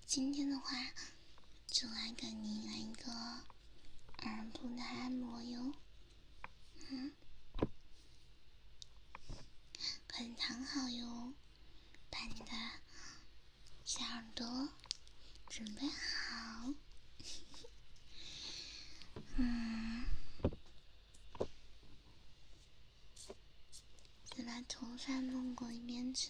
今天的话，就来给你来一个耳部的按摩哟。快点躺好哟，把你的小耳朵准备好。再把头发弄过一边去。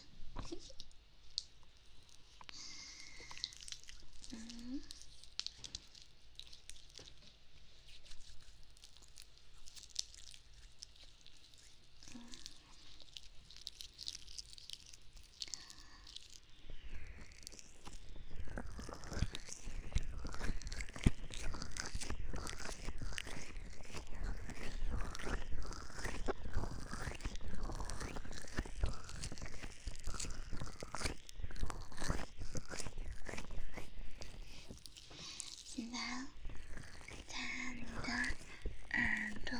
现在在你的耳朵，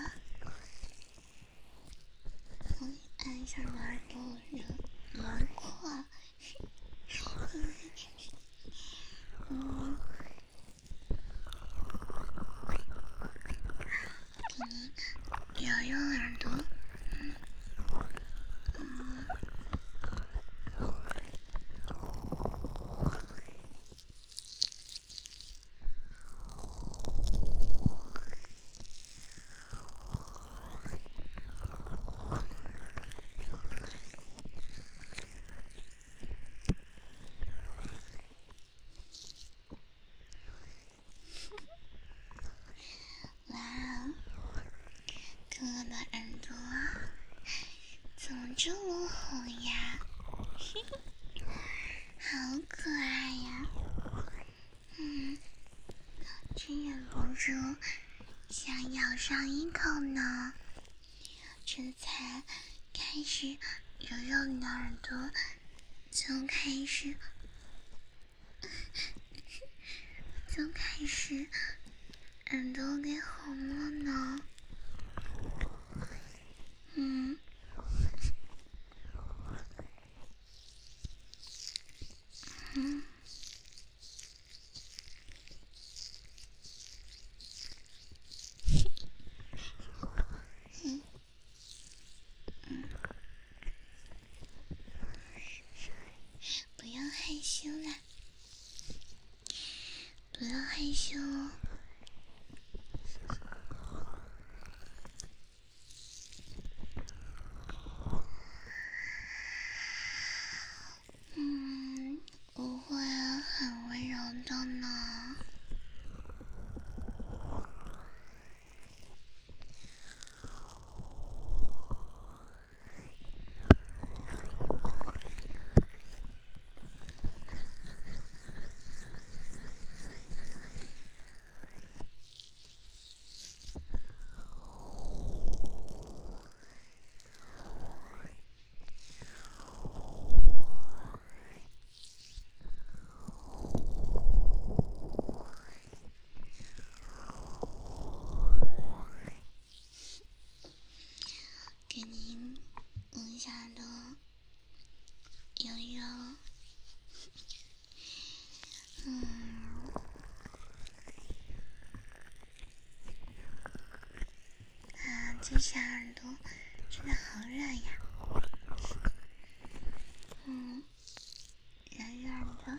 按上耳朵轮廓，给你揉揉耳朵。哇，哥哥的耳朵怎么这么红呀？好可爱呀！真忍不住想咬上一口呢。这才开始揉揉你的耳朵，就开始耳朵给红了呢。不要害羞啦，不要害羞哦。我会很温柔的呢。给您摸一下的揉揉，这小耳朵真的好软呀。软软的。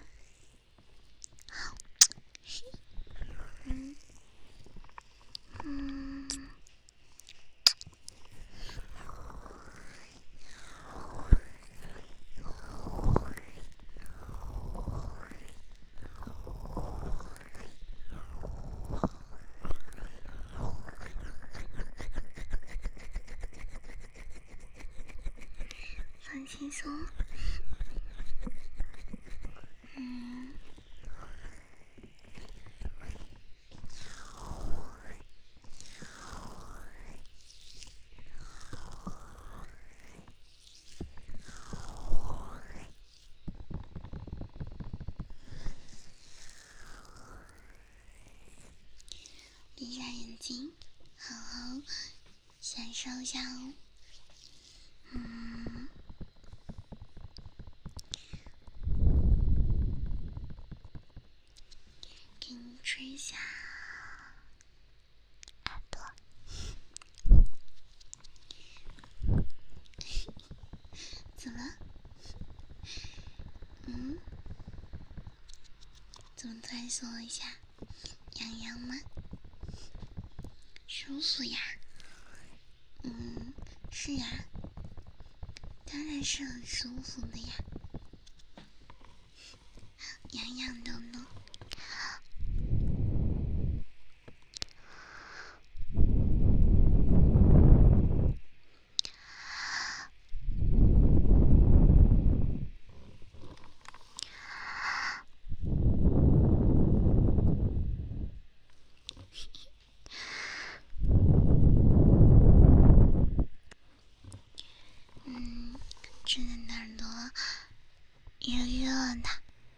放轻松。闭上眼睛，好好享受一下哦。 吹一下耳朵。怎么？怎么突然说了一下？痒痒吗？舒服呀。是呀，当然是很舒服的呀，痒痒的呢。真的耳朵热热的。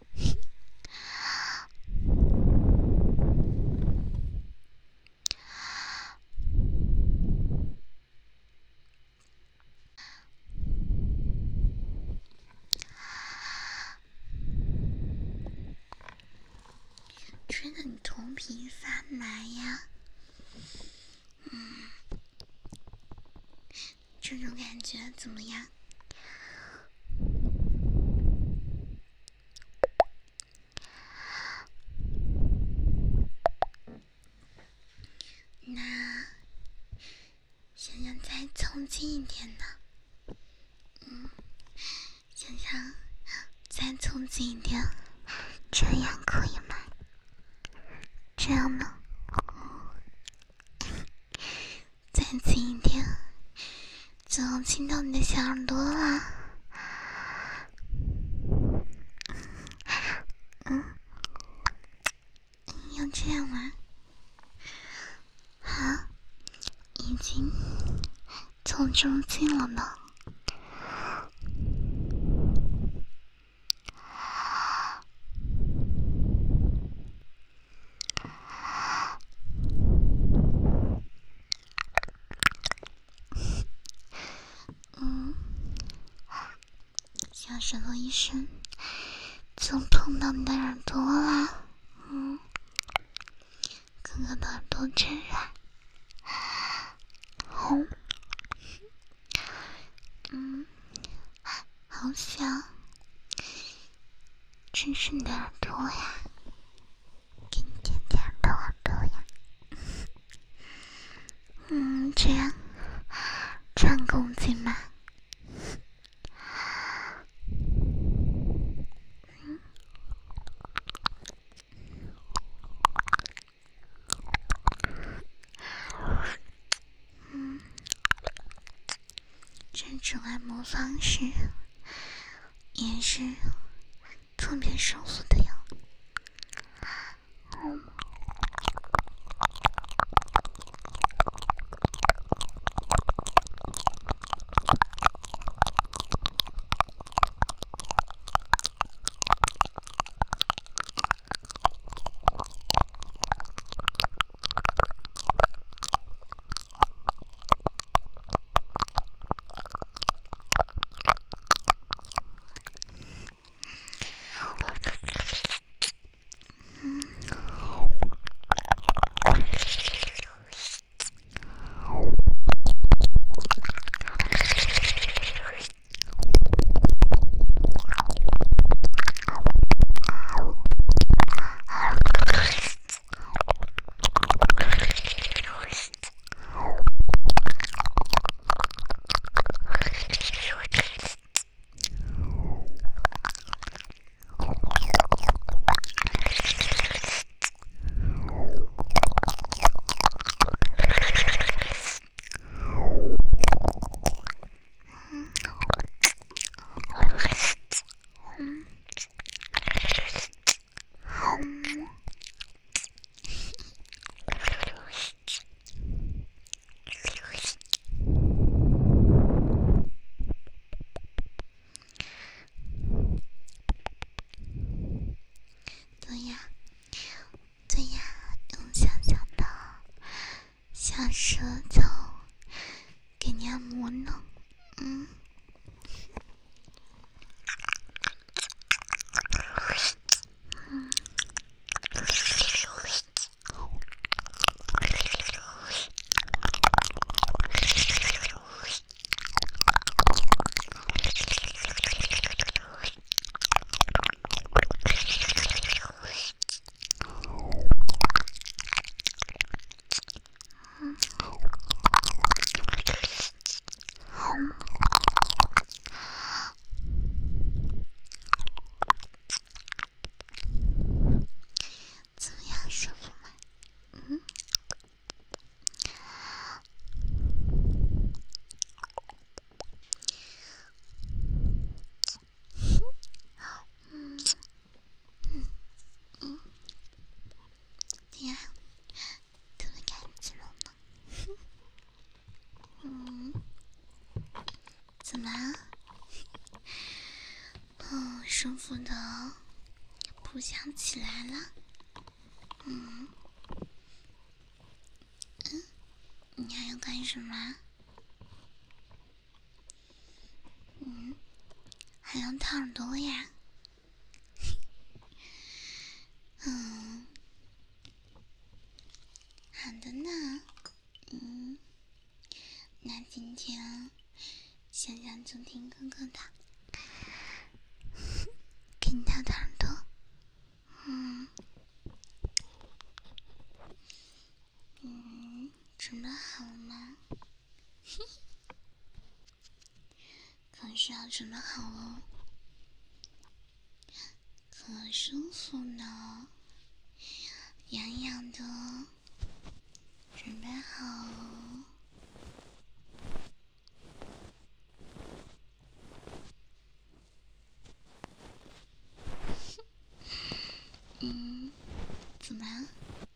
吹得你头皮发麻呀。这种感觉怎么样？那想想再凑近一点呢？想想再凑近一点，这样可以吗？这样呢？再近一点，就亲到你的小耳朵了。要这样吗？好，已经凑这么近了呢。小舌头一伸，就碰到你的耳朵了。哥哥的耳朵真软。好想亲亲你的耳朵呀，给你舔舔耳朵呀。这样穿够劲吗？这种按摩方式也是特别舒服的哟。 不想起来了。你还要干什么？还要掏耳朵呀？好的呢。那今天想想就听哥哥的，给你掏掏耳朵。准备好了吗？可是要准备好哦，可舒服呢，痒痒的，准备好哦。怎么了？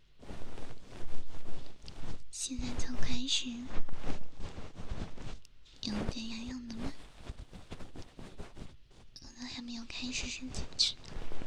现在就开始有点痒痒的吗？我都还没有开始伸进去呢。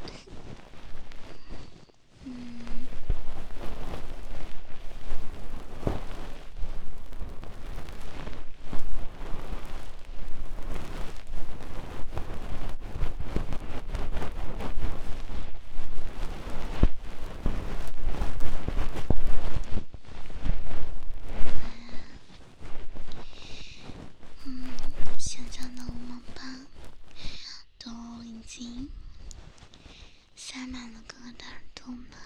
现在的我吧，都已经塞满了哥哥的耳朵了。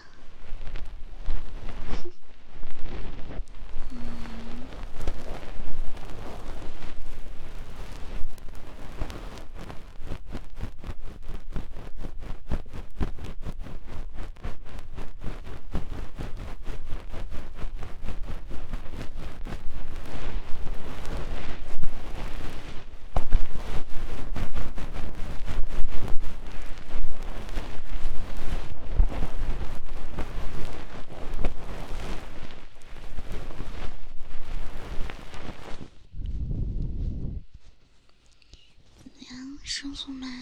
舒服吗？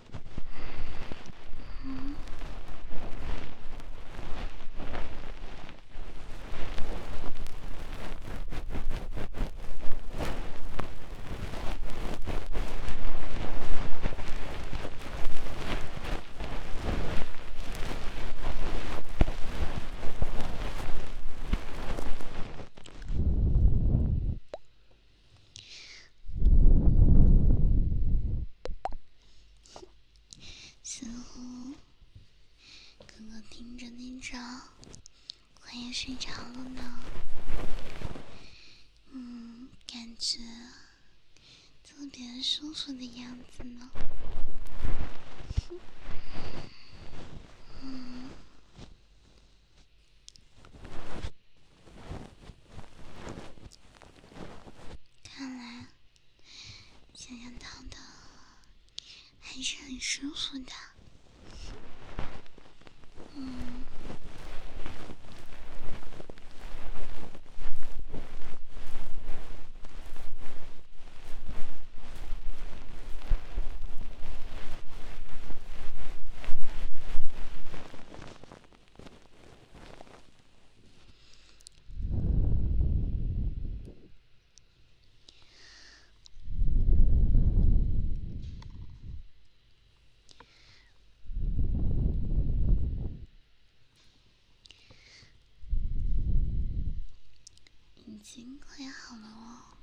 似乎哥哥听着听着快要睡着了呢。感觉特别舒服的样子呢。看来想象到的还是很舒服的。已经快好了哦。